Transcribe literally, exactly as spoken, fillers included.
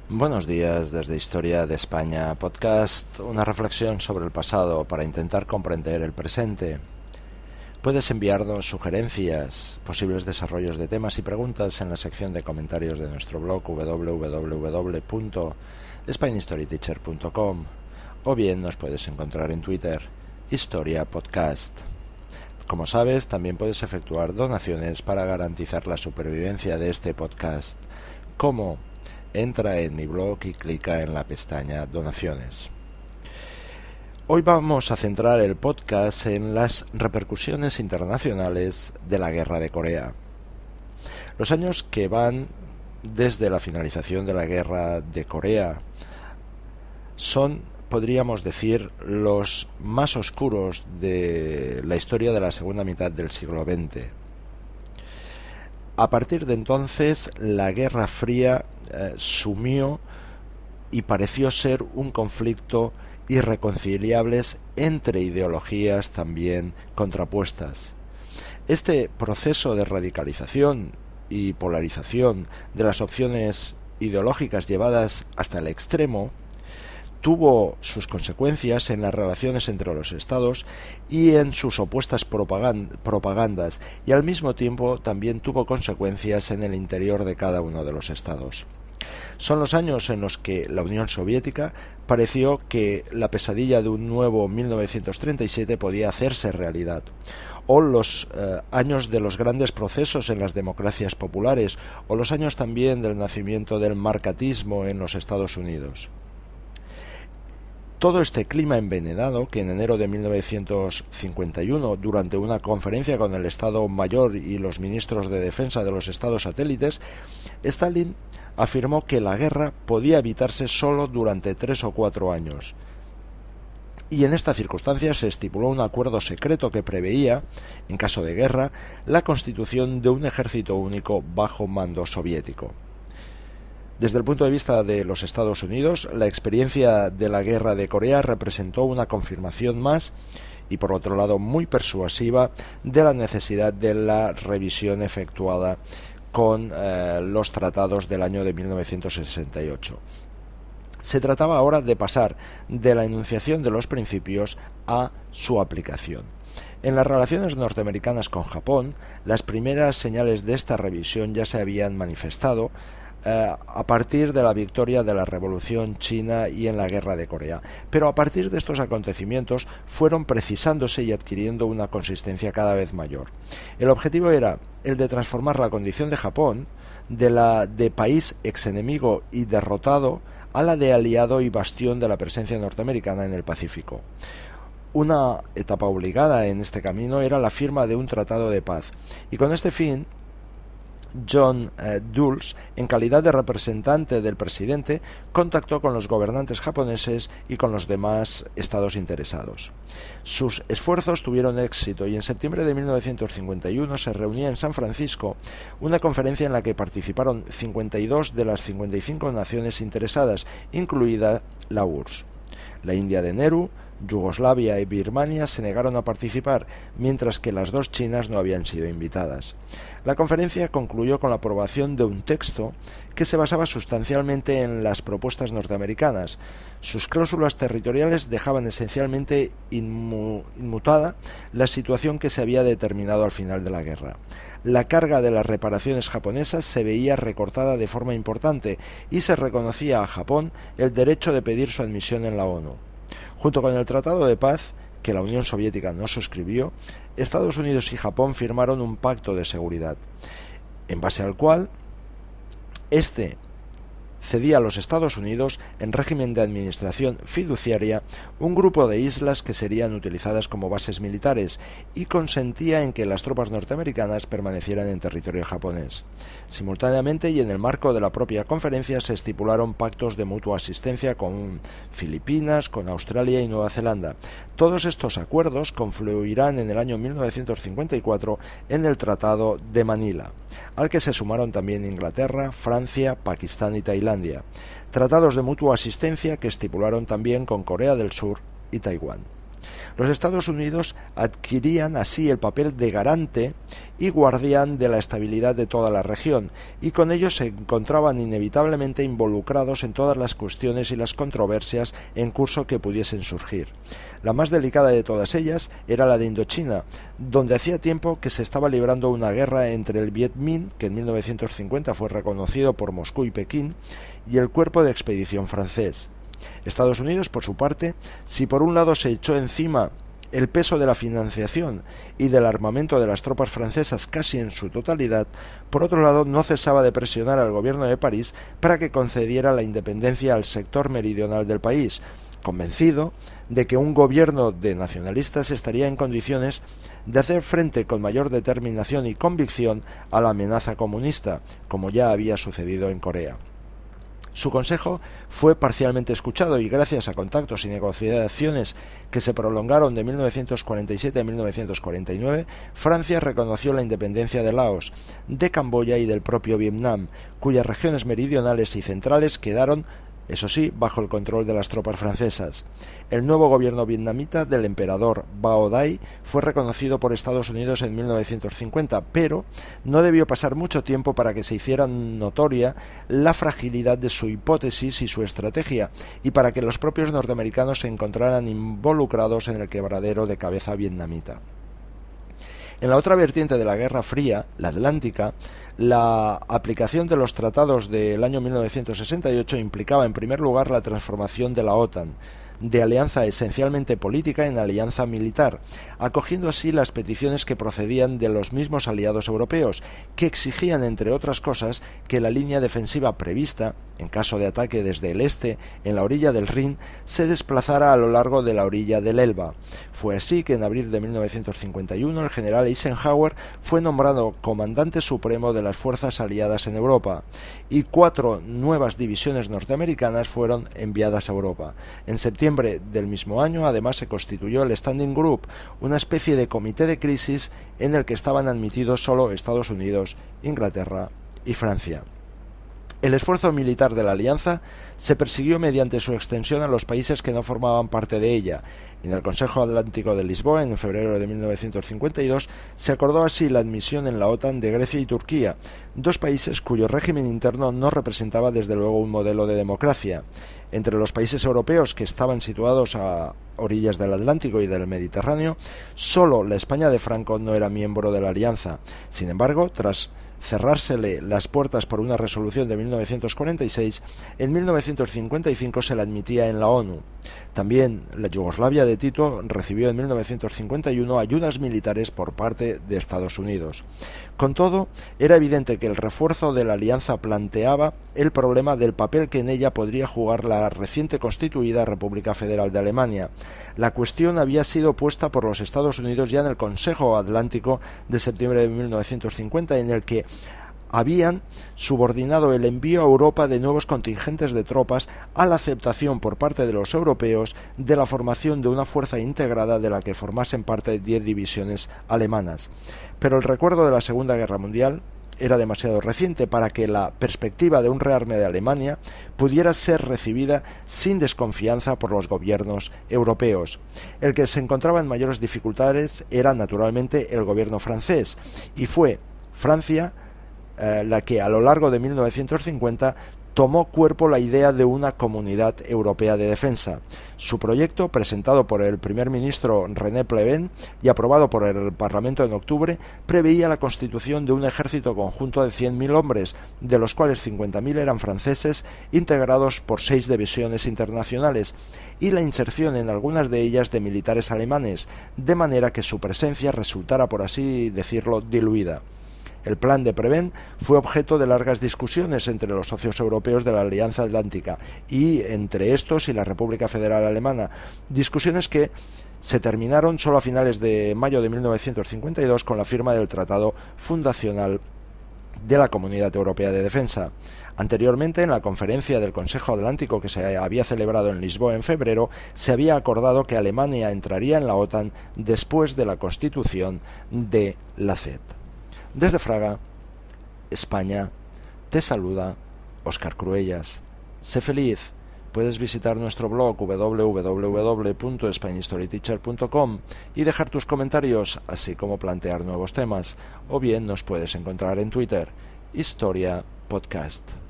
Buenos días desde Historia de España Podcast, una reflexión sobre el pasado para intentar comprender el presente. Puedes enviarnos sugerencias, posibles desarrollos de temas y preguntas en la sección de comentarios de nuestro blog doble u doble u doble u punto spain history teacher punto com o bien nos puedes encontrar en Twitter, Historia Podcast. Como sabes, también puedes efectuar donaciones para garantizar la supervivencia de este podcast. ¿Cómo? Entra en mi blog y clica en la pestaña Donaciones. Hoy vamos a centrar el podcast en las repercusiones internacionales de la Guerra de Corea. Los años que van desde la finalización de la Guerra de Corea son, podríamos decir, los más oscuros de la historia de la segunda mitad del siglo veinte. A partir de entonces, la Guerra Fría eh, sumió y pareció ser un conflicto irreconciliables entre ideologías también contrapuestas. Este proceso de radicalización y polarización de las opciones ideológicas llevadas hasta el extremo tuvo sus consecuencias en las relaciones entre los estados y en sus opuestas propagandas, y al mismo tiempo también tuvo consecuencias en el interior de cada uno de los estados. Son los años en los que la Unión Soviética pareció que la pesadilla de un nuevo mil novecientos treinta y siete podía hacerse realidad, o los eh, años de los grandes procesos en las democracias populares, o los años también del nacimiento del marcatismo en los Estados Unidos. Todo este clima envenenado que en enero de mil novecientos cincuenta y uno, durante una conferencia con el Estado Mayor y los ministros de defensa de los estados satélites, Stalin afirmó que la guerra podía evitarse solo durante tres o cuatro años. Y en esta circunstancia se estipuló un acuerdo secreto que preveía, en caso de guerra, la constitución de un ejército único bajo mando soviético. Desde el punto de vista de los Estados Unidos, la experiencia de la Guerra de Corea representó una confirmación más y, por otro lado, muy persuasiva de la necesidad de la revisión efectuada con eh, los tratados del año de mil novecientos sesenta y ocho. Se trataba ahora de pasar de la enunciación de los principios a su aplicación. En las relaciones norteamericanas con Japón, las primeras señales de esta revisión ya se habían manifestado Uh, a partir de la victoria de la Revolución China y en la Guerra de Corea. Pero a partir de estos acontecimientos fueron precisándose y adquiriendo una consistencia cada vez mayor. El objetivo era el de transformar la condición de Japón de la de país exenemigo y derrotado a la de aliado y bastión de la presencia norteamericana en el Pacífico. Una etapa obligada en este camino era la firma de un tratado de paz, y con este fin John eh, Dulles, en calidad de representante del presidente, contactó con los gobernantes japoneses y con los demás estados interesados. Sus esfuerzos tuvieron éxito y en septiembre de mil novecientos cincuenta y uno se reunía en San Francisco una conferencia en la que participaron cincuenta y dos de las cincuenta y cinco naciones interesadas, incluida la U R S S. La India de Nehru, Yugoslavia y Birmania se negaron a participar, mientras que las dos Chinas no habían sido invitadas. La conferencia concluyó con la aprobación de un texto que se basaba sustancialmente en las propuestas norteamericanas. Sus cláusulas territoriales dejaban esencialmente inmu- inmutada la situación que se había determinado al final de la guerra. La carga de las reparaciones japonesas se veía recortada de forma importante y se reconocía a Japón el derecho de pedir su admisión en la ONU. Junto con el Tratado de Paz, que la Unión Soviética no suscribió, Estados Unidos y Japón firmaron un pacto de seguridad, en base al cual este cedía a los Estados Unidos, en régimen de administración fiduciaria, un grupo de islas que serían utilizadas como bases militares y consentía en que las tropas norteamericanas permanecieran en territorio japonés. Simultáneamente y en el marco de la propia conferencia se estipularon pactos de mutua asistencia con Filipinas, con Australia y Nueva Zelanda. Todos estos acuerdos confluirán en el año mil novecientos cincuenta y cuatro en el Tratado de Manila, al que se sumaron también Inglaterra, Francia, Pakistán y Tailandia. Tratados de mutua asistencia que estipularon también con Corea del Sur y Taiwán. Los Estados Unidos adquirían así el papel de garante y guardián de la estabilidad de toda la región, y con ello se encontraban inevitablemente involucrados en todas las cuestiones y las controversias en curso que pudiesen surgir. La más delicada de todas ellas era la de Indochina, donde hacía tiempo que se estaba librando una guerra entre el Viet Minh, que en mil novecientos cincuenta fue reconocido por Moscú y Pekín, y el cuerpo de expedición francés. Estados Unidos, por su parte, si por un lado se echó encima el peso de la financiación y del armamento de las tropas francesas casi en su totalidad, por otro lado no cesaba de presionar al gobierno de París para que concediera la independencia al sector meridional del país, convencido de que un gobierno de nacionalistas estaría en condiciones de hacer frente con mayor determinación y convicción a la amenaza comunista, como ya había sucedido en Corea. Su consejo fue parcialmente escuchado y gracias a contactos y negociaciones que se prolongaron de mil novecientos cuarenta y siete a mil novecientos cuarenta y nueve, Francia reconoció la independencia de Laos, de Camboya y del propio Vietnam, cuyas regiones meridionales y centrales quedaron, eso sí, bajo el control de las tropas francesas. El nuevo gobierno vietnamita del emperador Bao Dai fue reconocido por Estados Unidos en mil novecientos cincuenta, pero no debió pasar mucho tiempo para que se hiciera notoria la fragilidad de su hipótesis y su estrategia, y para que los propios norteamericanos se encontraran involucrados en el quebradero de cabeza vietnamita. En la otra vertiente de la Guerra Fría, la atlántica, la aplicación de los tratados del año mil novecientos sesenta y ocho implicaba en primer lugar la transformación de la OTAN, de alianza esencialmente política en alianza militar, acogiendo así las peticiones que procedían de los mismos aliados europeos, que exigían, entre otras cosas, que la línea defensiva prevista, en caso de ataque desde el este, en la orilla del Rin, se desplazara a lo largo de la orilla del Elba. Fue así que en abril de mil novecientos cincuenta y uno el general Eisenhower fue nombrado comandante supremo de las fuerzas aliadas en Europa, y cuatro nuevas divisiones norteamericanas fueron enviadas a Europa. En septiembre del mismo año, además, se constituyó el Standing Group, una especie de comité de crisis en el que estaban admitidos solo Estados Unidos, Inglaterra y Francia. El esfuerzo militar de la alianza se persiguió mediante su extensión a los países que no formaban parte de ella. En el Consejo Atlántico de Lisboa, en febrero de mil novecientos cincuenta y dos, se acordó así la admisión en la OTAN de Grecia y Turquía, dos países cuyo régimen interno no representaba desde luego un modelo de democracia. Entre los países europeos que estaban situados a orillas del Atlántico y del Mediterráneo, solo la España de Franco no era miembro de la alianza. Sin embargo, tras cerrársele las puertas por una resolución de mil novecientos cuarenta y seis, en mil novecientos cincuenta y cinco se la admitía en la ONU. También la Yugoslavia de Tito recibió en mil novecientos cincuenta y uno ayudas militares por parte de Estados Unidos. Con todo, era evidente que el refuerzo de la alianza planteaba el problema del papel que en ella podría jugar la reciente constituida República Federal de Alemania. La cuestión había sido puesta por los Estados Unidos ya en el Consejo Atlántico de septiembre de mil novecientos cincuenta, en el que habían subordinado el envío a Europa de nuevos contingentes de tropas a la aceptación por parte de los europeos de la formación de una fuerza integrada de la que formasen parte diez divisiones alemanas. Pero el recuerdo de la Segunda Guerra Mundial era demasiado reciente para que la perspectiva de un rearme de Alemania pudiera ser recibida sin desconfianza por los gobiernos europeos. El que se encontraba en mayores dificultades era naturalmente el gobierno francés, y fue Francia Eh, la que a lo largo de mil novecientos cincuenta tomó cuerpo la idea de una comunidad europea de defensa. Su proyecto, presentado por el primer ministro René Pleven y aprobado por el Parlamento en octubre, preveía la constitución de un ejército conjunto de cien mil hombres, de los cuales cincuenta mil eran franceses, integrados por seis divisiones internacionales, y la inserción en algunas de ellas de militares alemanes, de manera que su presencia resultara, por así decirlo, diluida. El plan de Pleven fue objeto de largas discusiones entre los socios europeos de la Alianza Atlántica y entre estos y la República Federal Alemana, discusiones que se terminaron solo a finales de mayo de mil novecientos cincuenta y dos con la firma del Tratado Fundacional de la Comunidad Europea de Defensa. Anteriormente, en la conferencia del Consejo Atlántico que se había celebrado en Lisboa en febrero, se había acordado que Alemania entraría en la OTAN después de la constitución de la C E T. Desde Fraga, España, te saluda Óscar Cruellas. Sé feliz, Puedes visitar nuestro blog doble u doble u doble u punto spanish story teacher punto com y dejar tus comentarios, así como plantear nuevos temas, o bien nos puedes encontrar en Twitter, Historia Podcast.